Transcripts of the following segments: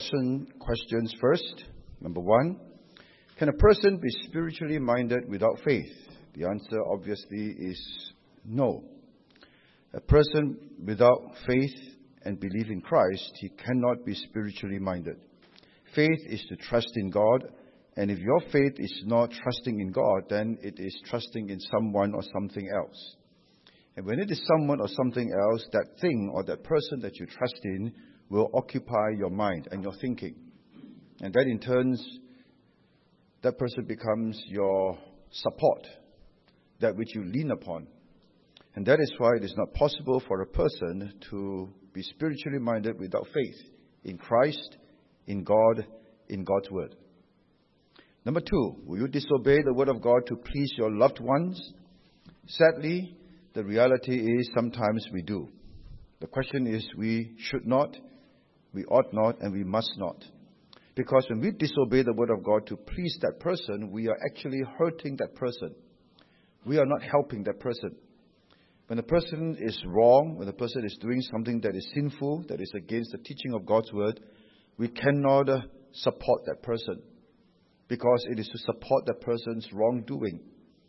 questions first. Number one, can a person be spiritually minded without faith? The answer obviously is no. A person without faith and belief in Christ, he cannot be spiritually minded. Faith is to trust in God, and if your faith is not trusting in God, then it is trusting in someone or something else. And when it is someone or something else, that thing or that person that you trust in will occupy your mind and your thinking. And that in turn, that person becomes your support, that which you lean upon. And that is why it is not possible for a person to be spiritually minded without faith in Christ, in God, in God's Word. Number two, will you disobey the Word of God to please your loved ones? Sadly, the reality is sometimes we do. The question is, we should not, we ought not, and we must not. Because when we disobey the Word of God to please that person, we are actually hurting that person. We are not helping that person. When a person is wrong, when a person is doing something that is sinful, that is against the teaching of God's Word, we cannot support that person, because it is to support that person's wrongdoing.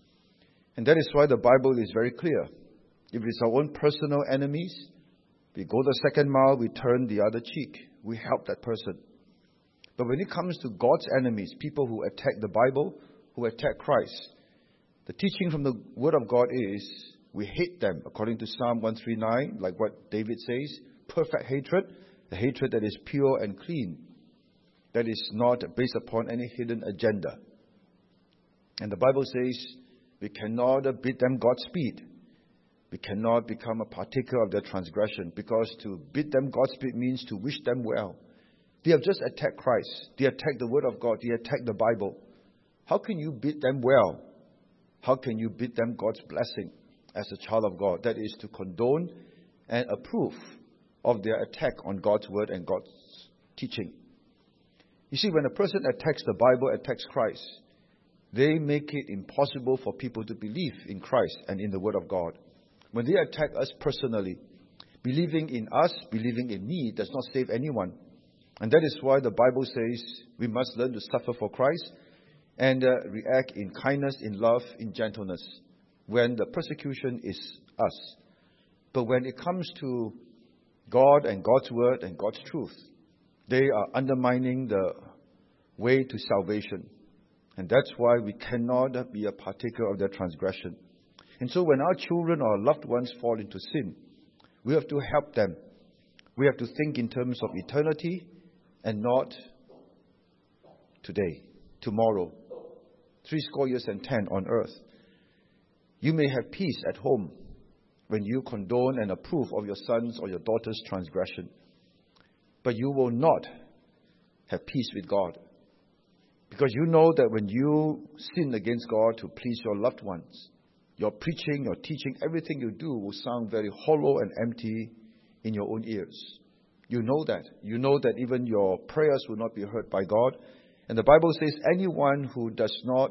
And that is why the Bible is very clear. If it is our own personal enemies, we go the second mile, we turn the other cheek. We help that person. But when it comes to God's enemies, people who attack the Bible, who attack Christ, the teaching from the Word of God is we hate them, according to Psalm 139, like what David says, perfect hatred, the hatred that is pure and clean, that is not based upon any hidden agenda. And the Bible says we cannot bid them Godspeed. We cannot become a partaker of their transgression, because to bid them Godspeed means to wish them well. They have just attacked Christ. They attacked the Word of God. They attacked the Bible. How can you bid them well? How can you bid them God's blessing as a child of God? That is to condone and approve of their attack on God's Word and God's teaching. You see, when a person attacks the Bible, attacks Christ, they make it impossible for people to believe in Christ and in the Word of God. When they attack us personally, believing in us, believing in me, does not save anyone. And that is why the Bible says we must learn to suffer for Christ and react in kindness, in love, in gentleness, when the persecution is us. But when it comes to God and God's Word and God's truth, they are undermining the way to salvation. And that's why we cannot be a partaker of their transgression. And so when our children or loved ones fall into sin, we have to help them. We have to think in terms of eternity and not today, tomorrow, 70 years and 10 on earth. You may have peace at home when you condone and approve of your son's or your daughter's transgression. But you will not have peace with God. Because you know that when you sin against God to please your loved ones, your preaching, your teaching, everything you do will sound very hollow and empty in your own ears. You know that. You know that even your prayers will not be heard by God. And the Bible says anyone who does not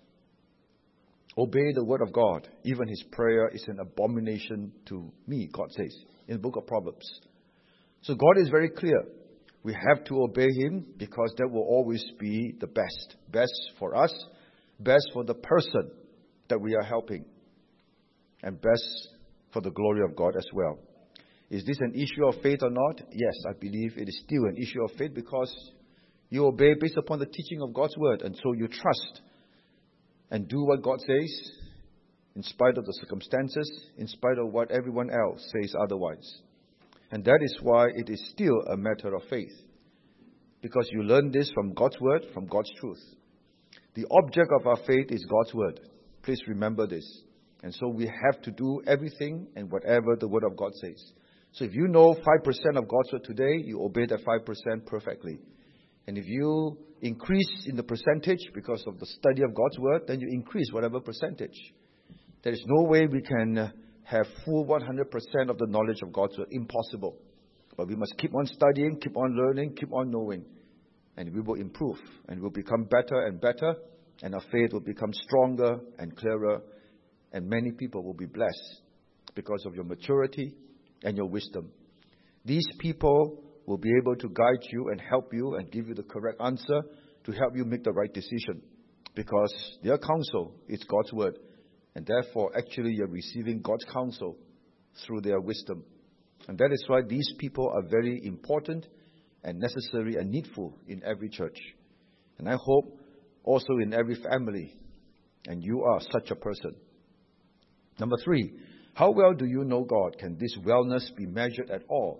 obey the Word of God, even his prayer is an abomination to me, God says, in the book of Proverbs. So God is very clear. We have to obey Him because that will always be the best. Best for us, best for the person that we are helping, and best for the glory of God as well. Is this an issue of faith or not? Yes, I believe it is still an issue of faith, because you obey based upon the teaching of God's Word, and so you trust and do what God says in spite of the circumstances, in spite of what everyone else says otherwise. And that is why it is still a matter of faith, because you learn this from God's Word, from God's truth. The object of our faith is God's Word. Please remember this. And so we have to do everything and whatever the Word of God says. So if you know 5% of God's Word today, you obey that 5% perfectly. And if you increase in the percentage because of the study of God's Word, then you increase whatever percentage. There is no way we can have full 100% of the knowledge of God's Word. Impossible. But we must keep on studying, keep on learning, keep on knowing. And we will improve, and we'll become better and better, and our faith will become stronger and clearer, and many people will be blessed because of your maturity and your wisdom. These people will be able to guide you and help you and give you the correct answer to help you make the right decision. Because their counsel is God's word. And therefore, actually, you're receiving God's counsel through their wisdom. And that is why these people are very important and necessary and needful in every church. And I hope also in every family. And you are such a person. Number 3, how well do you know God? Can this wellness be measured at all?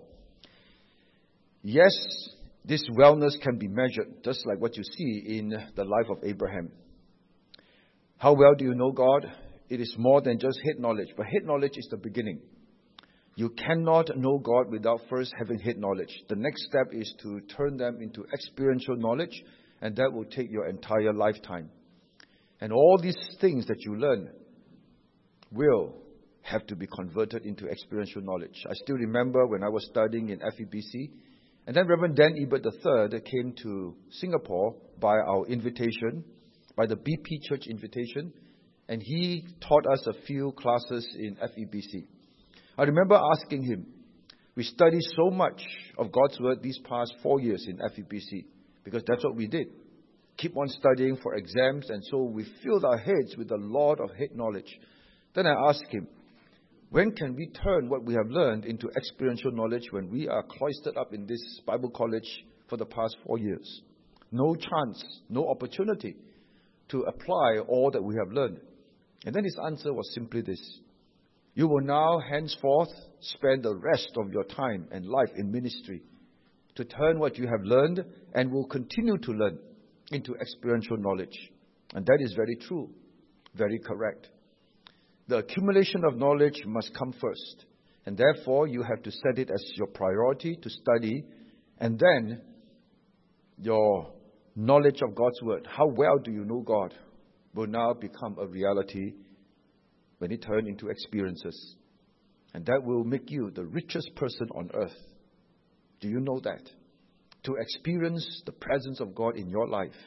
Yes, this wellness can be measured, just like what you see in the life of Abraham. How well do you know God? It is more than just head knowledge, but head knowledge is the beginning. You cannot know God without first having head knowledge. The next step is to turn them into experiential knowledge, and that will take your entire lifetime. And all these things that you learn will have to be converted into experiential knowledge. I still remember when I was studying in FEBC, and then Reverend Dan Ebert III came to Singapore by our invitation, by the BP Church invitation, and he taught us a few classes in FEBC. I remember asking him, we studied so much of God's Word these past 4 years in FEBC, because that's what we did. Keep on studying for exams, and so we filled our heads with a lot of head knowledge. Then I asked him, when can we turn what we have learned into experiential knowledge when we are cloistered up in this Bible college for the past 4 years? No chance, no opportunity to apply all that we have learned. And then his answer was simply this: you will now henceforth spend the rest of your time and life in ministry to turn what you have learned and will continue to learn into experiential knowledge. And that is very true, very correct. The accumulation of knowledge must come first. And therefore, you have to set it as your priority to study. And then, your knowledge of God's Word, how well do you know God, will now become a reality when it turns into experiences. And that will make you the richest person on earth. Do you know that? To experience the presence of God in your life.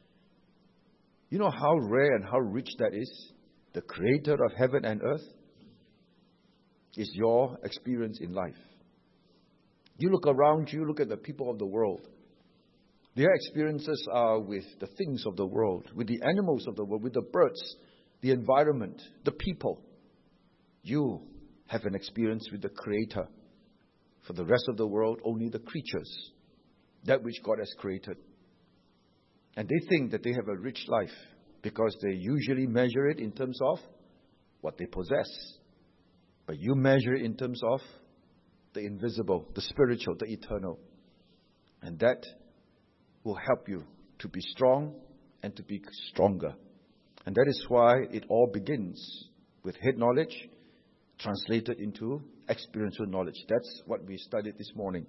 You know how rare and how rich that is? The Creator of heaven and earth is your experience in life. You look around you, look at the people of the world. Their experiences are with the things of the world, with the animals of the world, with the birds, the environment, the people. You have an experience with the Creator. For the rest of the world, only the creatures, that which God has created. And they think that they have a rich life because they usually measure it in terms of what they possess. But you measure it in terms of the invisible, the spiritual, the eternal. And that will help you to be strong and to be stronger. And that is why it all begins with head knowledge translated into experiential knowledge. That's what we studied this morning.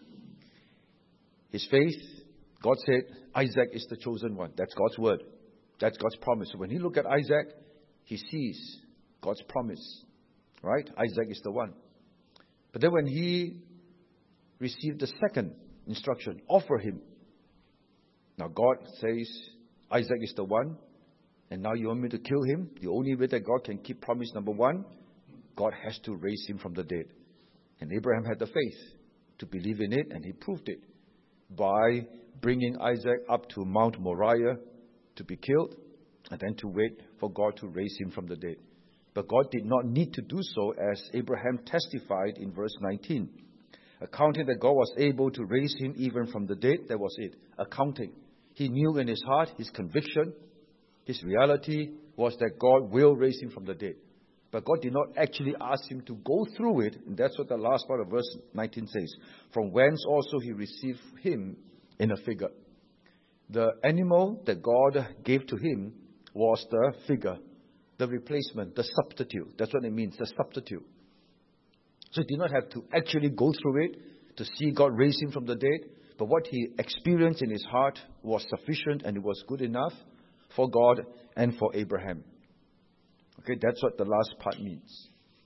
His faith, God said, Isaac is the chosen one. That's God's word. That's God's promise. So when he looked at Isaac, he sees God's promise. Right? Isaac is the one. But then when he received the second instruction, offer him. Now God says, Isaac is the one. And now you want me to kill him? The only way that God can keep promise number 1, God has to raise him from the dead. And Abraham had the faith to believe in it, and he proved it by bringing Isaac up to Mount Moriah to be killed, and then to wait for God to raise him from the dead. But God did not need to do so, as Abraham testified in verse 19. Accounting that God was able to raise him even from the dead, that was it. Accounting. He knew in his heart, his conviction, his reality was that God will raise him from the dead. But God did not actually ask him to go through it. And that's what the last part of verse 19 says. From whence also he received him in a figure. The animal that God gave to him was the figure, the replacement, the substitute. That's what it means, the substitute. So he did not have to actually go through it to see God raise him from the dead. But what he experienced in his heart was sufficient, and it was good enough for God and for Abraham. Okay, that's what the last part means.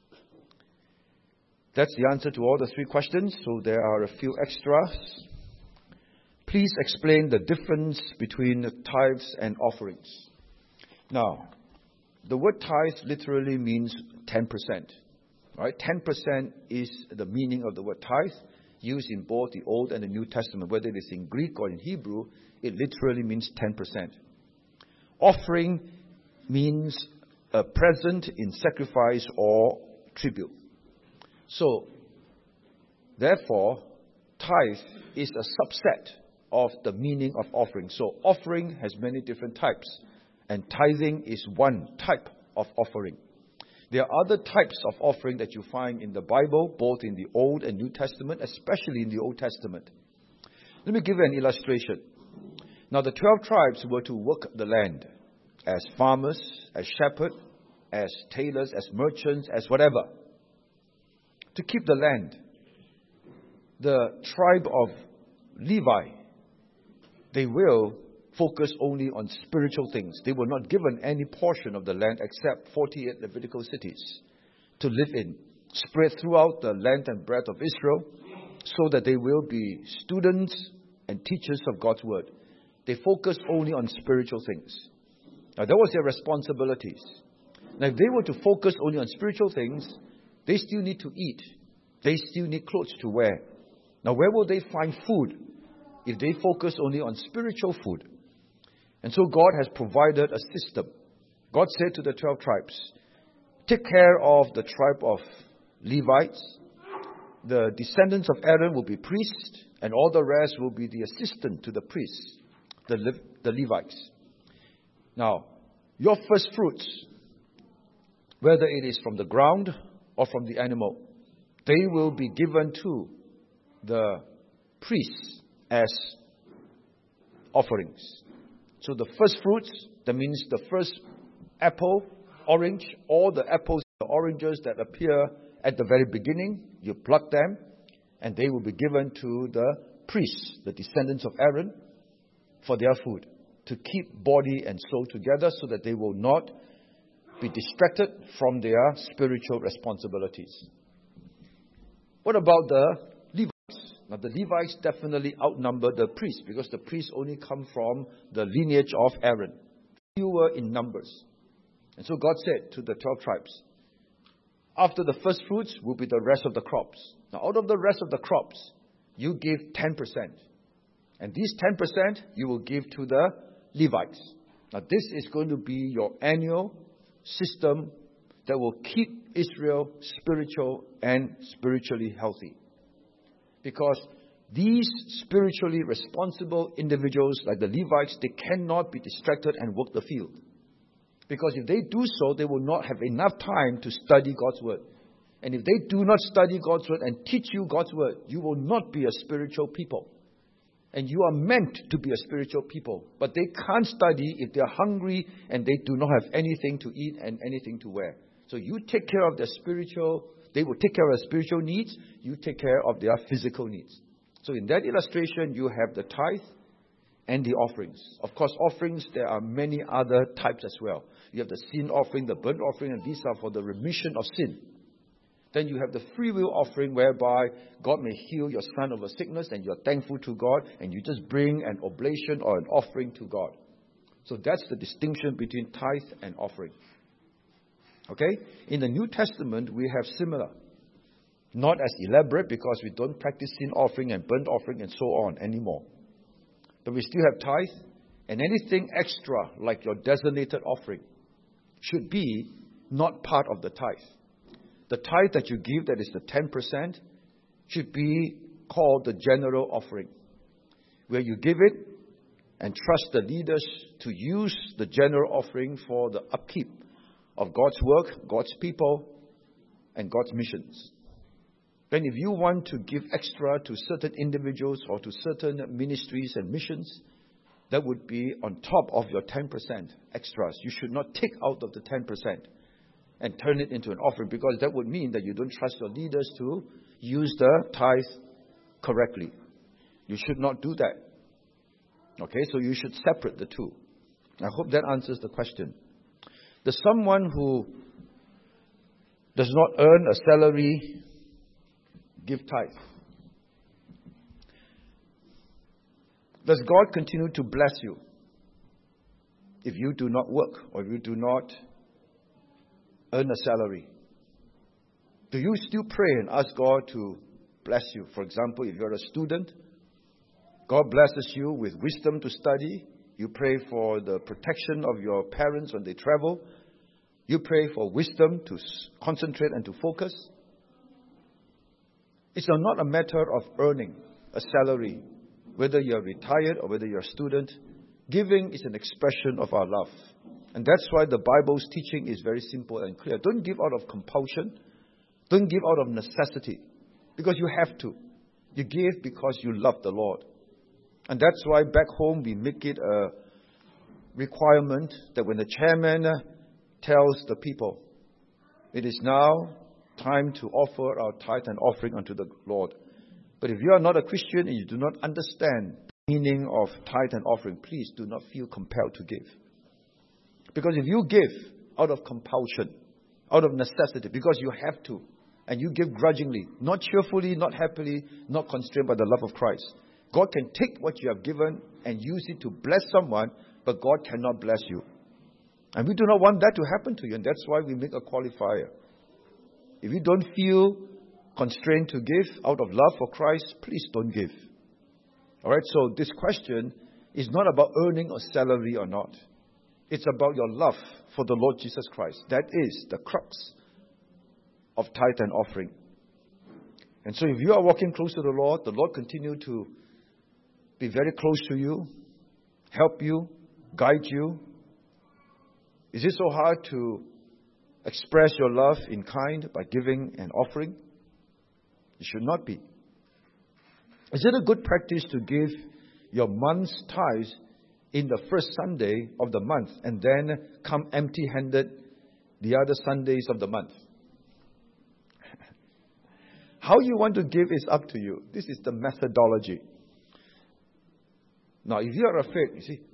That's the answer to all the 3 questions. So there are a few extras. Please explain the difference between tithes and offerings. Now, the word tithe literally means 10%. Right? 10% is the meaning of the word tithe. used in both the Old and the New Testament, whether it is in Greek or in Hebrew, it literally means 10%. Offering means a present in sacrifice or tribute. So, therefore, tithe is a subset of the meaning of offering. So, offering has many different types, and tithing is one type of offering. There are other types of offering that you find in the Bible, both in the Old and New Testament, especially in the Old Testament. Let me give you an illustration. Now, the 12 tribes were to work the land as farmers, as shepherds, as tailors, as merchants, as whatever, to keep the land. The tribe of Levi, they will focus only on spiritual things. They were not given any portion of the land except 48 Levitical cities to live in, spread throughout the length and breadth of Israel, so that they will be students and teachers of God's word. They focus only on spiritual things. Now, that was their responsibilities. Now, if they were to focus only on spiritual things, they still need to eat. They still need clothes to wear. Now, where will they find food if they focus only on spiritual food? And so God has provided a system. God said to the 12 tribes, take care of the tribe of Levites. The descendants of Aaron will be priests, and all the rest will be the assistant to the priests, the Levites. Now, your first fruits, whether it is from the ground or from the animal, they will be given to the priests as offerings. So the first fruits, that means the first apple, orange, all the apples, the oranges that appear at the very beginning, you pluck them, and they will be given to the priests, the descendants of Aaron, for their food, to keep body and soul together so that they will not be distracted from their spiritual responsibilities. What about the Levites? Now, the Levites definitely outnumber the priests, because the priests only come from the lineage of Aaron. Fewer in numbers. And so God said to the 12 tribes, after the first fruits will be the rest of the crops. Now, out of the rest of the crops, you give 10%. And these 10% you will give to the Levites. Now, this is going to be your annual system that will keep Israel spiritual and spiritually healthy. Because these spiritually responsible individuals, like the Levites, they cannot be distracted and work the field. Because if they do so, they will not have enough time to study God's word. And if they do not study God's word and teach you God's word, you will not be a spiritual people. And you are meant to be a spiritual people. But they can't study if they are hungry and they do not have anything to eat and anything to wear. So you take care of their spiritual, they will take care of their spiritual needs, you take care of their physical needs. So in that illustration, you have the tithe and the offerings. Of course, offerings, there are many other types as well. You have the sin offering, the burnt offering, and these are for the remission of sin. Then you have the free will offering, whereby God may heal your son of a sickness and you're thankful to God, and you just bring an oblation or an offering to God. So that's the distinction between tithe and offering. Okay? In the New Testament, we have similar. Not as elaborate, because we don't practice sin offering and burnt offering and so on anymore. But we still have tithe, and anything extra, like your designated offering, should be not part of the tithe. The tithe that you give, that is the 10%, should be called the general offering, where you give it and trust the leaders to use the general offering for the upkeep of God's work, God's people, and God's missions. Then if you want to give extra to certain individuals or to certain ministries and missions, that would be on top of your 10% extras. You should not take out of the 10% and turn it into an offering, because that would mean that you don't trust your leaders to use the tithe correctly. You should not do that. Okay, so you should separate the two. I hope that answers the question. Does someone who does not earn a salary give tithe? Does God continue to bless you if you do not work or if you do not earn a salary? Do you still pray and ask God to bless you. For example, if you're a student, God blesses you with wisdom to study. You pray for the protection of your parents when they travel. You pray for wisdom to concentrate and to focus. It's not a matter of earning a salary, whether you're retired or whether you're a student. Giving is an expression of our love. And that's why the Bible's teaching is very simple and clear. Don't give out of compulsion. Don't give out of necessity. Because you have to. You give because you love the Lord. And that's why back home we make it a requirement that when the chairman tells the people, it is now time to offer our tithe and offering unto the Lord. But if you are not a Christian and you do not understand the meaning of tithe and offering, please do not feel compelled to give. Because if you give out of compulsion, out of necessity, because you have to, and you give grudgingly, not cheerfully, not happily, not constrained by the love of Christ, God can take what you have given and use it to bless someone, but God cannot bless you. And we do not want that to happen to you, and that's why we make a qualifier. If you don't feel constrained to give out of love for Christ, please don't give. Alright, so this question is not about earning a salary or not. It's about your love for the Lord Jesus Christ. That is the crux of tithe and offering. And so if you are walking close to the Lord continue to be very close to you, help you, guide you. Is it so hard to express your love in kind by giving and offering? It should not be. Is it a good practice to give your month's tithes in the first Sunday of the month and then come empty-handed the other Sundays of the month? How you want to give is up to you. This is the methodology. Now, if you are afraid, you see,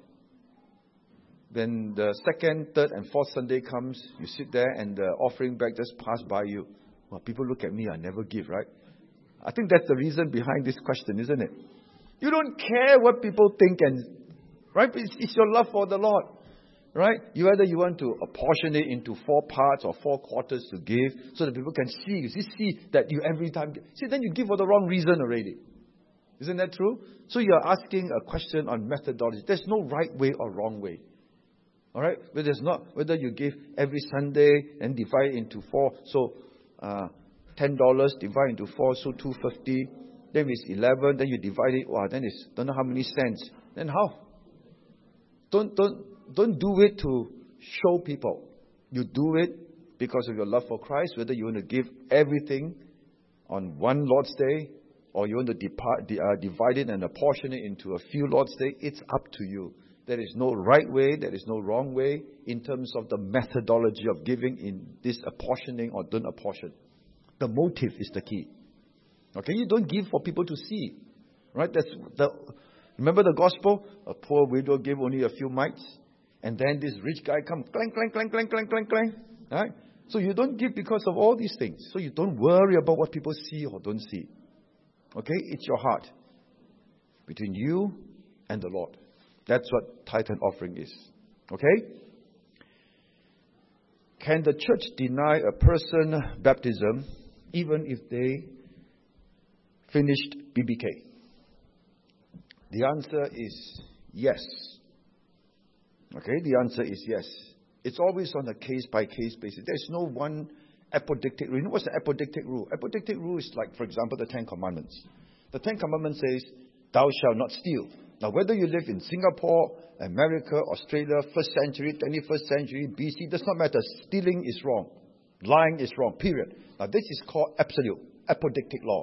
when the second, third, and fourth Sunday comes, you sit there and the offering bag just passed by you. People look at me, I never give, right? I think that's the reason behind this question, isn't it? You don't care what people think, and right? It's your love for the Lord, right? Whether you want to apportion it into 4 parts or 4 quarters to give, so that people can see. You see that you every time. See, then you give for the wrong reason already. Isn't that true? So you are asking a question on methodology. There's no right way or wrong way. All right? But there's not whether you give every Sunday and divide into 4. So $10 divide into 4, so $2.50. Then it's 11. Then you divide it. Then it's don't know how many cents. Then how? Don't do it to show people. You do it because of your love for Christ. Whether you want to give everything on one Lord's Day, or you want to divide it and apportion it into a few Lord's Day, it's up to you. There is no right way, there is no wrong way in terms of the methodology of giving in this apportioning or don't apportion. The motive is the key. Okay, you don't give for people to see. Right? Remember the gospel? A poor widow gave only a few mites, and then this rich guy comes, clang, clang, clang, clang, clang, clang, clang. Right? So you don't give because of all these things. So you don't worry about what people see or don't see. Okay? It's your heart between you and the Lord. That's what tithe and offering is. Okay? Can the church deny a person baptism even if they finished BBK? The answer is yes. Okay? The answer is yes. It's always on a case-by-case basis. There's no one apodictic rule. You know what's the apodictic rule? Apodictic rule is like, for example, the 10 Commandments. The 10 Commandments says, thou shalt not steal. Now, whether you live in Singapore, America, Australia, 1st century, 21st century, BC, does not matter. Stealing is wrong. Lying is wrong, period. Now, this is called absolute, apodictic law.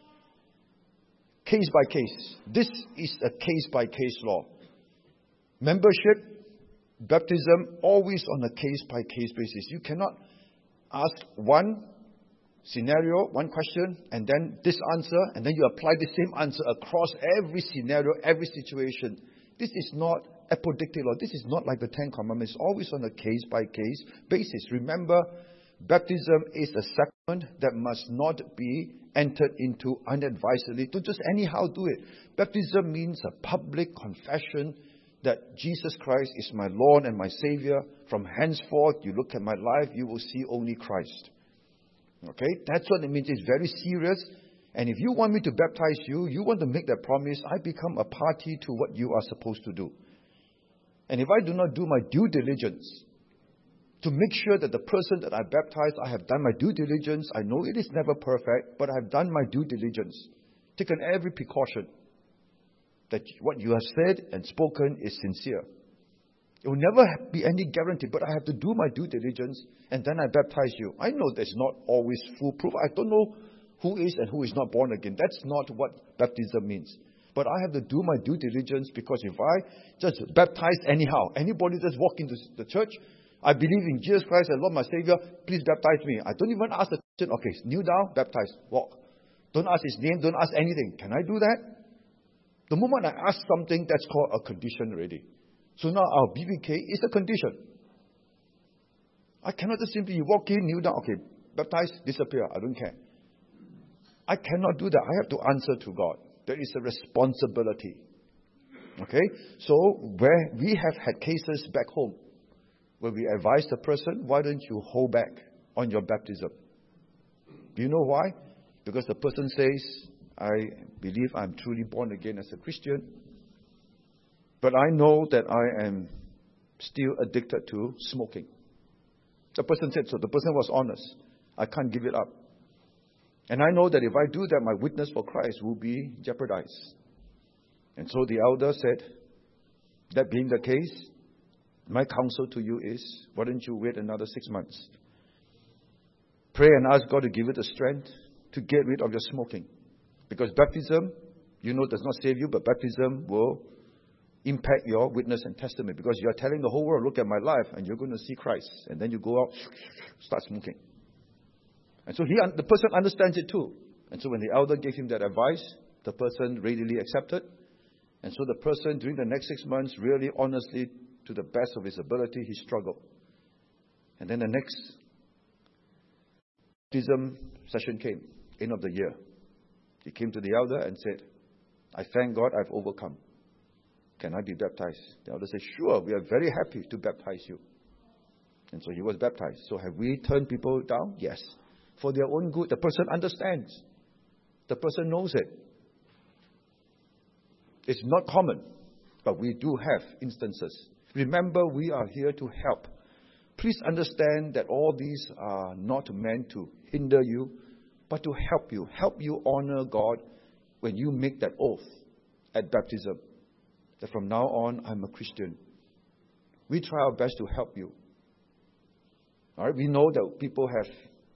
Case by case. This is a case-by-case law. Membership, baptism, always on a case-by-case basis. You cannot ask one scenario, one question, and then this answer, and then you apply the same answer across every scenario, every situation. This is not apodictic law. This is not like the 10 Commandments. It's always on a case-by-case basis. Remember, baptism is a sacrament that must not be entered into unadvisedly. Don't just anyhow do it. Baptism means a public confession that Jesus Christ is my Lord and my Savior. From henceforth, you look at my life, you will see only Christ. Okay? That's what it means. It's very serious. And if you want me to baptize you, you want to make that promise, I become a party to what you are supposed to do. And if I do not do my due diligence to make sure that the person that I baptize, I have done my due diligence. I know it is never perfect, but I have done my due diligence, taken every precaution that what you have said and spoken is sincere. It will never be any guarantee, but I have to do my due diligence, and then I baptize you. I know that's not always foolproof. I don't know who is and who is not born again. That's not what baptism means. But I have to do my due diligence, because if I just baptize anyhow, anybody just walk into the church, I believe in Jesus Christ as Lord my Savior, please baptize me. I don't even ask the question, okay, kneel down, baptize, walk. Don't ask his name, don't ask anything. Can I do that? The moment I ask something, that's called a condition already. So now our BBK is a condition. I cannot just simply walk in, kneel down, okay, baptize, disappear, I don't care. I cannot do that. I have to answer to God. There is a responsibility. Okay? So where we have had cases back home where we advise the person, why don't you hold back on your baptism? Do you know why? Because the person says, I believe I'm truly born again as a Christian, but I know that I am still addicted to smoking. The person said so. The person was honest. I can't give it up. And I know that if I do that, my witness for Christ will be jeopardized. And so the elder said, that being the case, my counsel to you is, why don't you wait another 6 months? Pray and ask God to give you the strength to get rid of your smoking. Because baptism, does not save you, but baptism will impact your witness and testimony. Because you are telling the whole world, look at my life, and you're going to see Christ. And then you go out, start smoking. And so the person understands it too. And so when the elder gave him that advice, the person readily accepted. And so the person, during the next 6 months, really honestly, to the best of his ability, he struggled. And then the next baptism session came, end of the year. He came to the elder and said, I thank God I've overcome. Can I be baptized? The elder said, sure, we are very happy to baptize you. And so he was baptized. So have we turned people down? Yes. For their own good. The person understands. The person knows it. It's not common, but we do have instances. Remember, we are here to help. Please understand that all these are not meant to hinder you, but to help you. Help you honor God when you make that oath at baptism. That from now on, I'm a Christian. We try our best to help you. All right, we know that people have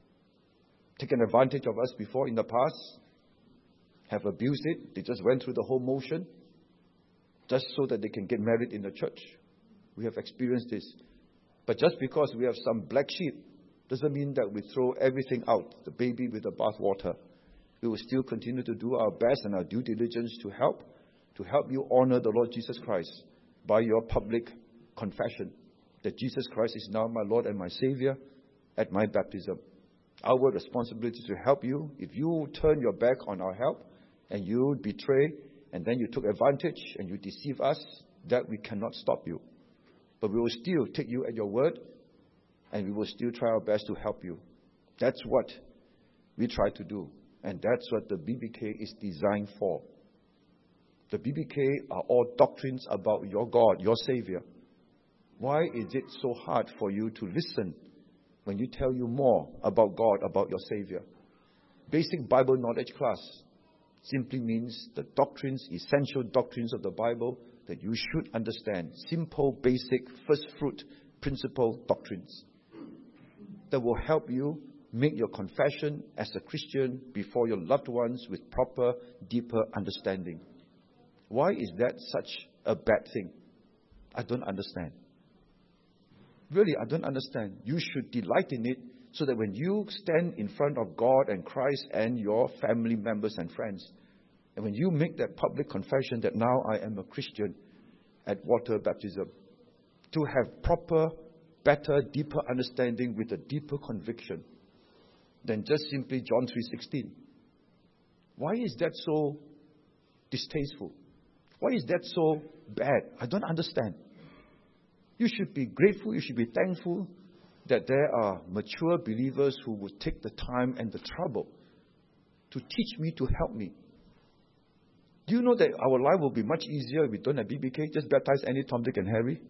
taken advantage of us before in the past, have abused it. They just went through the whole motion just so that they can get married in the church. We have experienced this. But just because we have some black sheep doesn't mean that we throw everything out, the baby with the bathwater. We will still continue to do our best and our due diligence to help you honor the Lord Jesus Christ by your public confession that Jesus Christ is now my Lord and my Savior at my baptism. Our responsibility is to help you. If you turn your back on our help and you betray and then you took advantage and you deceive us, that we cannot stop you. But we will still take you at your word and we will still try our best to help you. That's what we try to do. And that's what the BBK is designed for. The BBK are all doctrines about your God, your Savior. Why is it so hard for you to listen when you tell you more about God, about your Savior? Basic Bible knowledge class simply means the doctrines, essential doctrines of the Bible that you should understand. Simple, basic, first fruit, principle doctrines that will help you make your confession as a Christian before your loved ones with proper, deeper understanding. Why is that such a bad thing? I don't understand. Really, I don't understand. You should delight in it so that when you stand in front of God and Christ and your family members and friends, and when you make that public confession that now I am a Christian at water baptism, to have proper, better, deeper understanding with a deeper conviction than just simply John 3:16. Why is that so distasteful? Why is that so bad? I don't understand. You should be grateful, you should be thankful that there are mature believers who would take the time and the trouble to teach me, to help me. Do you know that our life will be much easier if we don't have BBK? Just baptize any Tom, Dick, and Harry.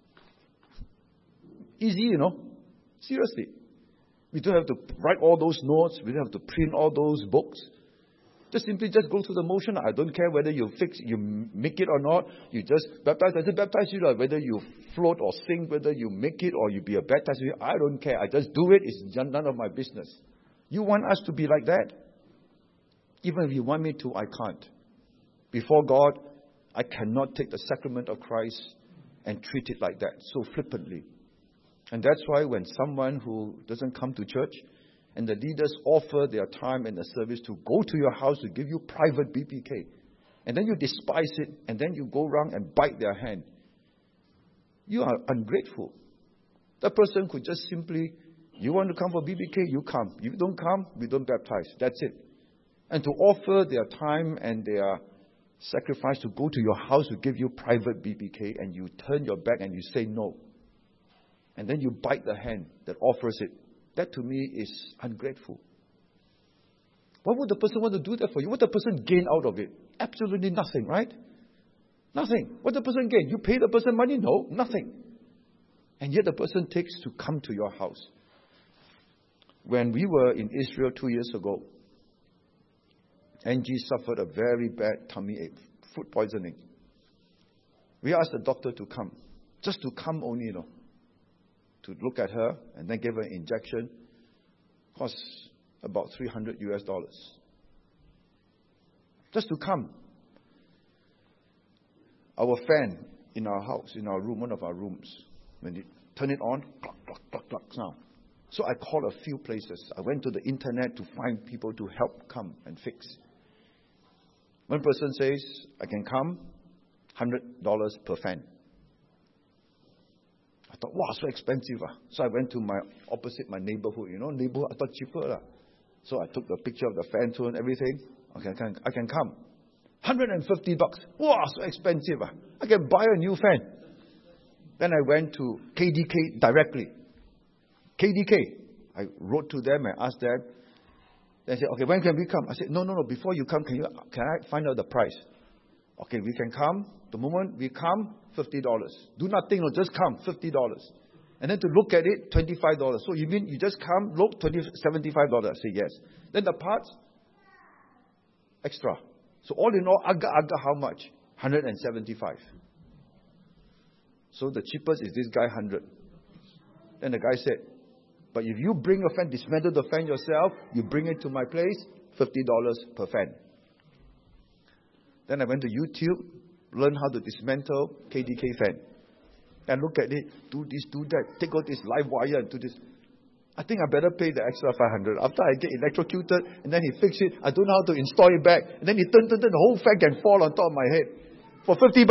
Easy, you know. Seriously. We don't have to write all those notes. We don't have to print all those books. Just simply go through the motion. I don't care whether you make it or not. You just baptize. I just baptize you. Whether you float or sing, whether you make it or you be a baptized. I don't care. I just do it. It's none of my business. You want us to be like that? Even if you want me to, I can't. Before God, I cannot take the sacrament of Christ and treat it like that, so flippantly. And that's why when someone who doesn't come to church and the leaders offer their time and the service to go to your house to give you private BPK, and then you despise it, and then you go around and bite their hand, you are ungrateful. That person could just simply, you want to come for BPK, you come. If you don't come, we don't baptize. That's it. And to offer their time and their sacrifice to go to your house to give you private BPK, and you turn your back and you say no. And then you bite the hand that offers it. That to me is ungrateful. What would the person want to do that for you? What would the person gain out of it? Absolutely nothing, right? Nothing. What does the person gain? You pay the person money? No, nothing. And yet the person takes to come to your house. When we were in Israel 2 years ago, Angie suffered a very bad tummy ache, food poisoning. We asked the doctor to come, just to come only, to look at her and then give her an injection. Cost about $300 US. Just to come. Our fan in our house, in our room, one of our rooms, when you turn it on, cluck, cluck, cluck, cluck sound. So I called a few places. I went to the internet to find people to help come and fix. One person says, I can come, $100 per fan. I thought, wow, so expensive. So I went to opposite my neighborhood. Neighborhood, I thought cheaper. So I took the picture of the fan too and everything. Okay, I can come. $150. Wow, so expensive. I can buy a new fan. Then I went to KDK directly. KDK. I wrote to them and asked them. They said, okay, when can we come? I said, no, before you come, can I find out the price? Okay, we can come. The moment we come, $50. Do nothing, just come, $50. And then to look at it, $25. So you mean you just come, look, $75? I say yes. Then the parts, extra. So all in all, aga how much? $175. So the cheapest is this guy, $100. Then the guy said, but if you bring a fan, dismantle the fan yourself, you bring it to my place, $50 per fan. Then I went to YouTube, learn how to dismantle KDK fan. And look at it, do this, do that, take out this live wire and do this. I think I better pay the extra $500. After I get electrocuted, and then he fix it, I don't know how to install it back. And then he turn, the whole fan can fall on top of my head for $50.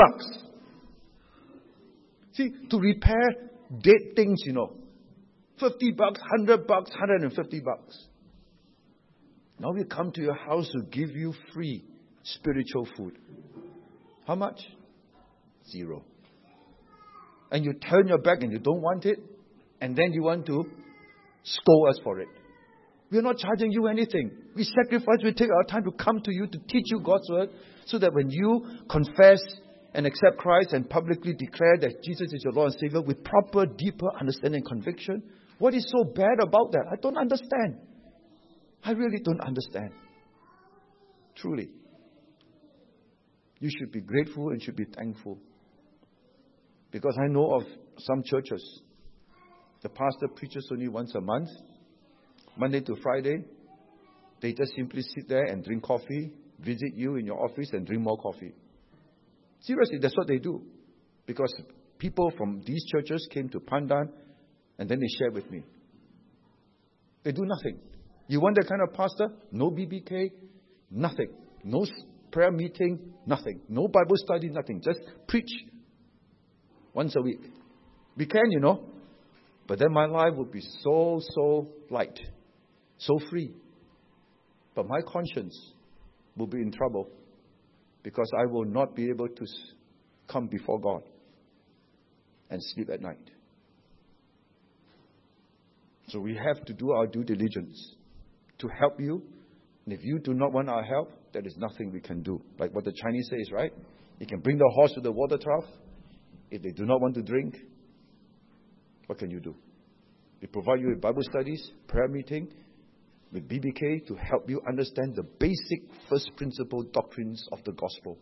See, to repair dead things, $50, $100, $150. Now we come to your house to give you free spiritual food. How much? $0. And you turn your back and you don't want it, and then you want to scold us for it. We are not charging you anything. We sacrifice, we take our time to come to you to teach you God's word, so that when you confess and accept Christ and publicly declare that Jesus is your Lord and Savior with proper, deeper understanding and conviction, what is so bad about that? I don't understand. I really don't understand. Truly. You should be grateful and should be thankful. Because I know of some churches, the pastor preaches only once a month, Monday to Friday. They just simply sit there and drink coffee, visit you in your office and drink more coffee. Seriously, that's what they do. Because people from these churches came to Pandan and then they shared with me. They do nothing. You want that kind of pastor? No BBK, nothing. No prayer meeting, nothing. No Bible study, nothing. Just preach once a week. We can, But then my life would be so light, so free. But my conscience will be in trouble because I will not be able to come before God and sleep at night. So we have to do our due diligence to help you And if you do not want our help, there is nothing we can do. Like what the Chinese says, right? You can bring the horse to the water trough. If they do not want to drink, what can you do? We provide you with Bible studies, prayer meeting, with BBK to help you understand the basic first principle doctrines of the gospel.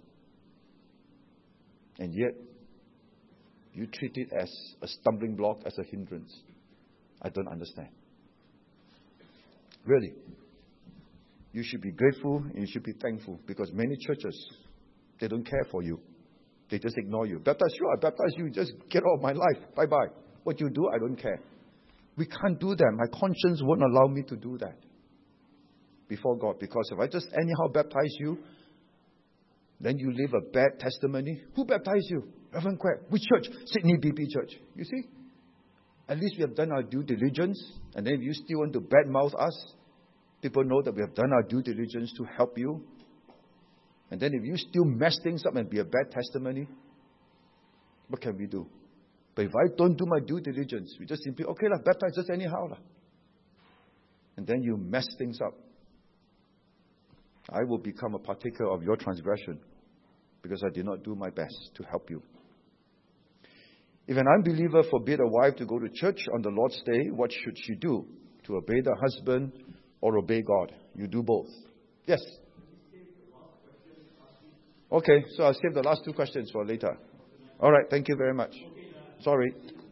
And yet, you treat it as a stumbling block, as a hindrance. I don't understand. Really. You should be grateful and you should be thankful, because many churches, they don't care for you. They just ignore you. Baptize you, I baptize you, just get out of my life. Bye-bye. What you do, I don't care. We can't do that. My conscience won't allow me to do that before God. Because if I just anyhow baptize you, then you leave a bad testimony. Who baptized you? Reverend Quek. Which church? Sydney BP Church. You see? At least we have done our due diligence. And then if you still want to badmouth us, people know that we have done our due diligence to help you. And then if you still mess things up and be a bad testimony, what can we do? But if I don't do my due diligence, we just simply, okay, baptize just anyhow. And then you mess things up. I will become a partaker of your transgression because I did not do my best to help you. If an unbeliever forbid a wife to go to church on the Lord's Day, what should she do? To obey the husband or obey God? You do both. Yes. Okay, so I'll save the last two questions for later. All right, thank you very much. Sorry.